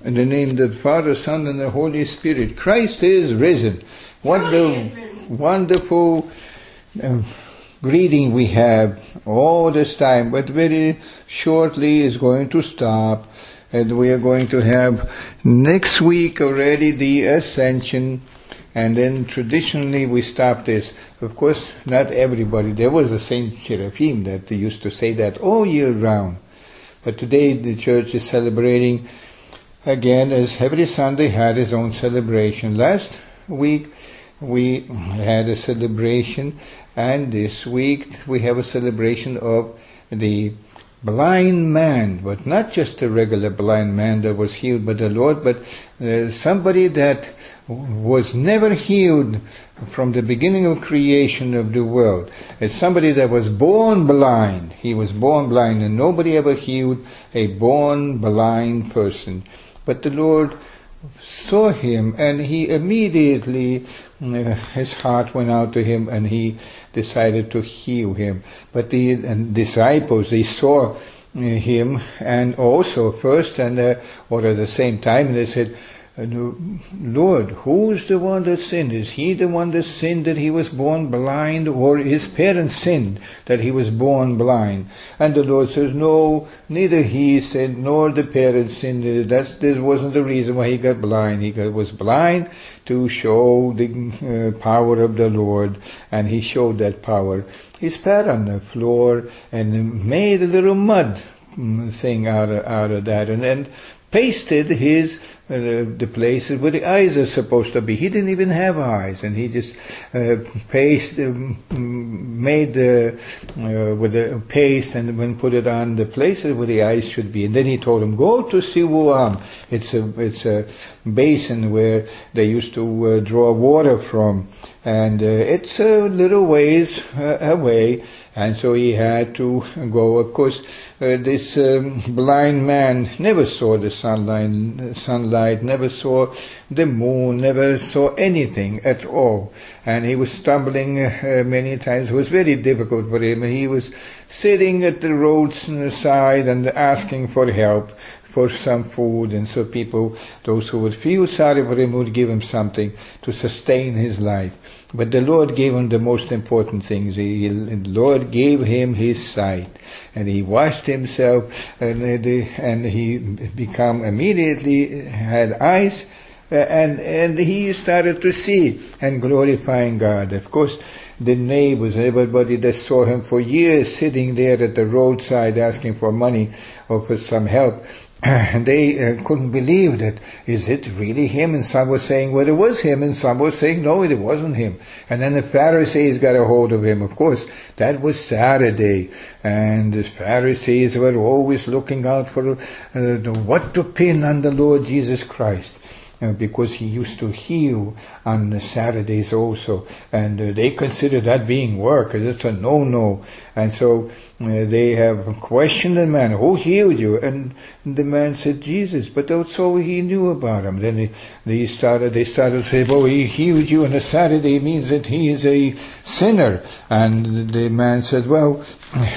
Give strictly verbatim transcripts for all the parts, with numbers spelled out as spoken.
In the name of the Father, Son, and the Holy Spirit. Christ is risen. What a wonderful um, greeting we have all this time, but very shortly is going to stop, and we are going to have next week already the Ascension, and then traditionally we stop this. Of course, not everybody. There was a Saint Seraphim that used to say that all year round, but today the church is celebrating again, as every Sunday had his own celebration. Last week we had a celebration, and this week we have a celebration of the blind man, but not just a regular blind man that was healed by the Lord, but uh, somebody that was never healed from the beginning of creation of the world. It's somebody that was born blind. He was born blind, and nobody ever healed a born blind person. But the Lord saw him, and he immediately, uh, his heart went out to him, and he decided to heal him. But the and disciples, they saw uh, him, and also first and uh, or at the same time, and they said, Lord, who's the one that sinned? Is he the one that sinned that he was born blind, or his parents sinned that he was born blind? And the Lord says, no, neither he sinned nor the parents sinned. That's, this wasn't the reason why he got blind. He got, was blind to show the uh, power of the Lord, and he showed that power. He spat on the floor and made a little mud thing out of, out of that, and then pasted his uh, the places where the eyes are supposed to be. He didn't even have eyes, and he just uh, paste um, made the uh, with the paste and then put it on the places where the eyes should be. And then he told him, "Go to Siloam. It's a it's a basin where they used to uh, draw water from, and uh, it's a little ways uh, away." And so he had to go. Of course, uh, this um, blind man never saw the sunlight, sunlight, never saw the moon, never saw anything at all. And he was stumbling uh, many times. It was very difficult for him. He was sitting at the roadside and asking for help, for some food, and so people, those who would feel sorry for him, would give him something to sustain his life. But the Lord gave him the most important things. The Lord gave him his sight, and he washed himself, and, and he become immediately had eyes, and and he started to see and glorifying God. Of course, the neighbors, everybody that saw him for years sitting there at the roadside asking for money or for some help, and they uh, couldn't believe that, is it really him? And some were saying, well, it was him, and some were saying, no, it wasn't him. And then the Pharisees got a hold of him. Of course, that was Saturday, and the Pharisees were always looking out for uh, the, what to pin on the Lord Jesus Christ. Uh, because he used to heal on the Saturdays also, and uh, they consider that being work. It's a no-no. And so uh, they have questioned the man, who healed you? And the man said, Jesus. But also he knew about him. Then they, they started they started to say, well, he healed you on a Saturday means that he is a sinner. And the man said, well,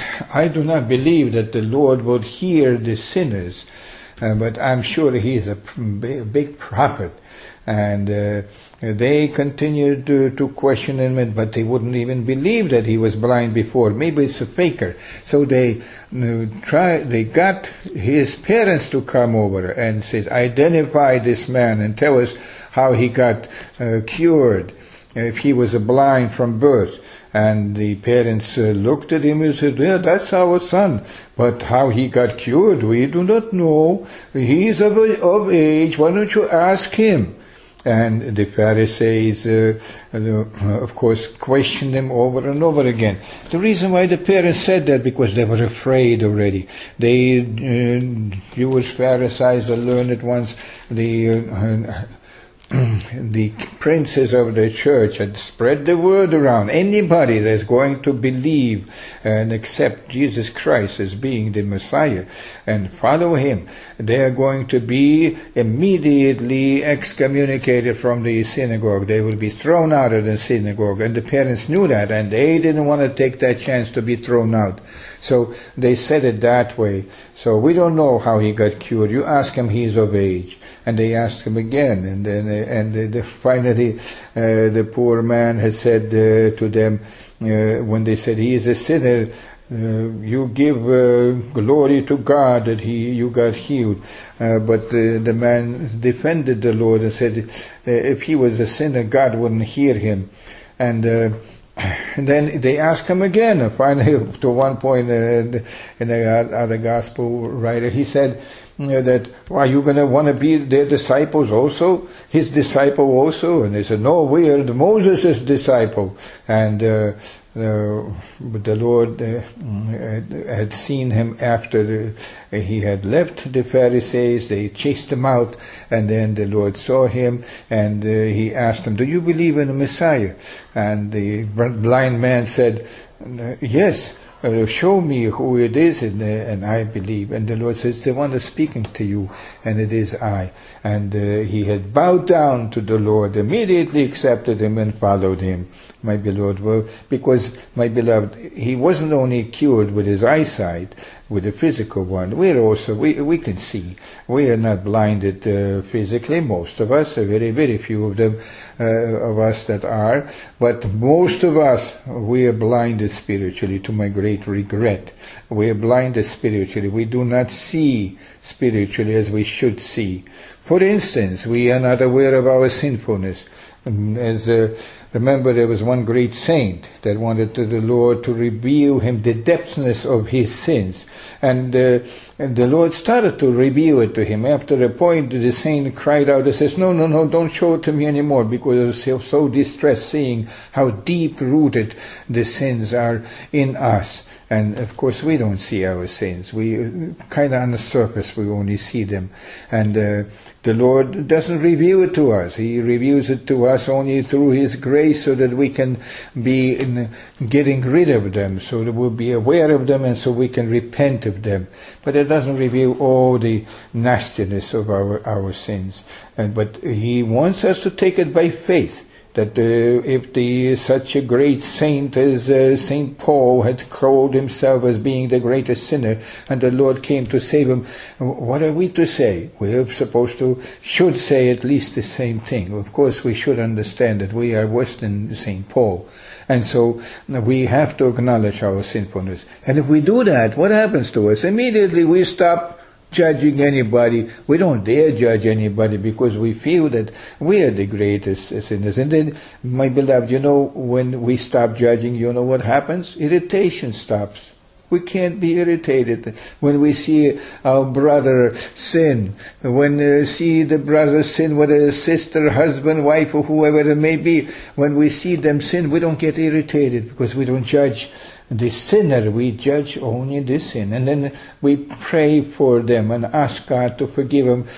I do not believe that the Lord would hear the sinners. Uh, but I'm sure he's a big prophet. And uh, they continued to, to question him, but they wouldn't even believe that he was blind before. Maybe it's a faker. So they uh, try. They got his parents to come over and said, identify this man and tell us how he got uh, cured, if he was a blind from birth. And the parents uh, looked at him and said, yeah, that's our son. But how he got cured, we do not know. He is of, of age. Why don't you ask him? And the Pharisees, uh, uh, of course, questioned him over and over again. The reason why the parents said that, because they were afraid already. They, uh, Jewish Pharisees, learned it once, the uh, the princes of the church had spread the word around. Anybody that's going to believe and accept Jesus Christ as being the Messiah and follow him, they are going to be immediately excommunicated from the synagogue. They will be thrown out of the synagogue. And the parents knew that, and they didn't want to take that chance to be thrown out. So they said it that way. So we don't know how he got cured. You ask him, he is of age. And they asked him again, and then and the, the, finally uh, the poor man had said uh, to them, uh, when they said he is a sinner, uh, you give uh, glory to God that he you got healed. Uh, but uh, the man defended the Lord and said, uh, if he was a sinner, God wouldn't hear him. And uh, And then they ask him again. And finally, to one point uh, in the other gospel writer, he said you know, that, well, are you going to want to be their disciples also? His disciple also? And they said, no, we are Moses' disciple. And uh, uh, the Lord uh, had seen him after the, uh, he had left the Pharisees. They chased him out. And then the Lord saw him, and uh, he asked him, do you believe in the Messiah? And the blind man said, yes, uh, show me who it is, and, uh, and I believe. And the Lord says, the one that's speaking to you, and it is I. And uh, he had bowed down to the Lord, immediately accepted him and followed him, my beloved. Well, because, my beloved, he wasn't only cured with his eyesight, with the physical one. We're also, we we can see. We are not blinded uh, physically, most of us, very, very few of them, uh, of us that are. But most of us, we are blinded spiritually, to my great regret. We are blinded spiritually. We do not see spiritually as we should see. For instance, we are not aware of our sinfulness. As uh, remember, there was one great saint that wanted to the Lord to reveal him the depthness of his sins, and, uh, and the Lord started to reveal it to him. After a point, the saint cried out and says, "No, no, no! Don't show it to me anymore," because I was so, so distressed seeing how deep-rooted the sins are in us. And of course, we don't see our sins. We kind of on the surface, we only see them. And uh, the Lord doesn't reveal it to us. He reveals it to us only through His grace, so that we can be in getting rid of them, so that we'll be aware of them, and so we can repent of them. But it doesn't reveal all the nastiness of our, our sins. And, but He wants us to take it by faith. That uh, if the such a great saint as uh, Saint Paul had called himself as being the greatest sinner, and the Lord came to save him, what are we to say? We are supposed to, should say at least the same thing. Of course, we should understand that we are worse than Saint Paul. And so we have to acknowledge our sinfulness. And if we do that, what happens to us? Immediately we stop judging anybody. We don't dare judge anybody because we feel that we are the greatest sinners. And then, my beloved, you know, when we stop judging, you know what happens? Irritation stops. We can't be irritated when we see our brother sin. When we uh, see the brother sin with a sister, husband, wife, or whoever it may be, when we see them sin, we don't get irritated because we don't judge the sinner. We judge only the sin. And then we pray for them and ask God to forgive them,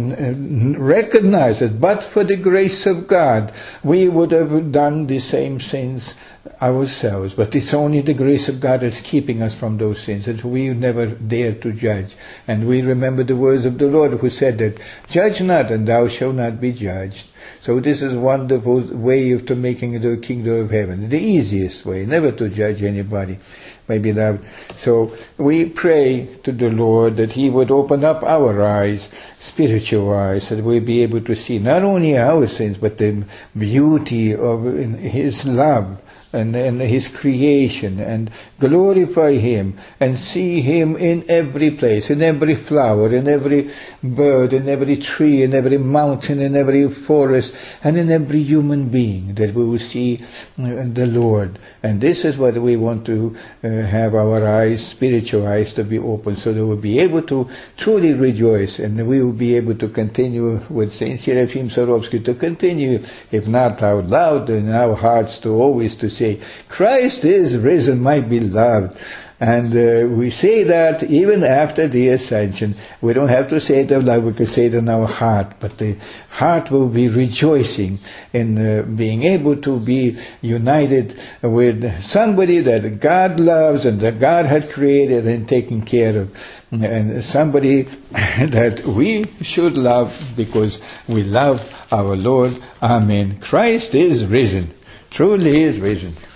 and uh, recognize that but for the grace of God, we would have done the same sins ourselves. But it's only the grace of God that's keeping us from those sins, that we never dare to judge. And we remember the words of the Lord, who said that, "Judge not, and thou shalt not be judged." So this is a wonderful way of to making the kingdom of heaven. The easiest way, never to judge anybody, my beloved. So we pray to the Lord that He would open up our eyes, spiritual eyes, that we'll be able to see not only our sins, but the beauty of His love and, and His creation, and glorify Him and see Him in every place, in every flower, in every bird, in every tree, in every mountain, in every forest, and in every human being, that we will see the Lord. And this is what we want to uh, have our eyes, spiritual eyes, to be open, so that we'll be able to truly rejoice, and we will be able to continue with Saint Seraphim Sarovsky, to continue, if not out loud, in our hearts, to always to say, "Christ is risen, my beloved." And uh, we say that even after the ascension. We don't have to say it out loud, we can say it in our heart, but the heart will be rejoicing in uh, being able to be united with somebody that God loves and that God had created and taken care of, and somebody that we should love because we love our Lord. Amen. Christ is risen. Truly is risen.